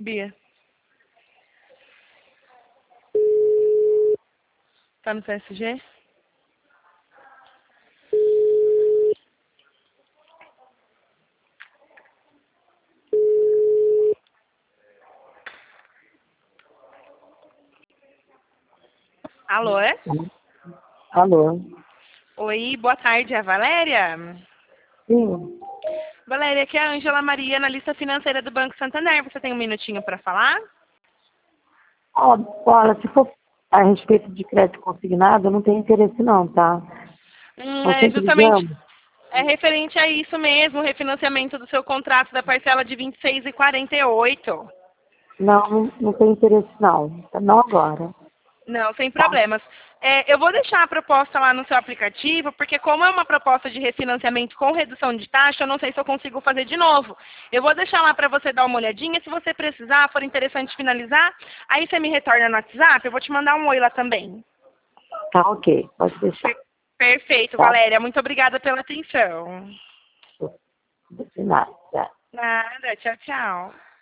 Bia. Tá no PSG? Alô, é? Alô? Oi, boa tarde, é a Valéria? Sim. Valéria, aqui é a Ângela Maria, analista financeira do Banco Santander. Você tem um minutinho para falar? Olha, se for a respeito de crédito consignado, eu não tenho interesse não, tá? Nós É sempre justamente, ligamos. é referente a isso mesmo, o refinanciamento do seu contrato da parcela de 26,48. Não tenho interesse não. Não agora. Não, sem Tá? problemas. Eu vou deixar a proposta lá no seu aplicativo, porque como é uma proposta de refinanciamento com redução de taxa, eu não sei se eu consigo fazer de novo. Eu vou deixar lá para você dar uma olhadinha. Se você precisar, for interessante finalizar, aí você me retorna no WhatsApp, eu vou te mandar um oi lá também. Tá, ok. Pode deixar. Perfeito, Tá? Valéria. Muito obrigada pela atenção. De nada. Nada, tchau, tchau.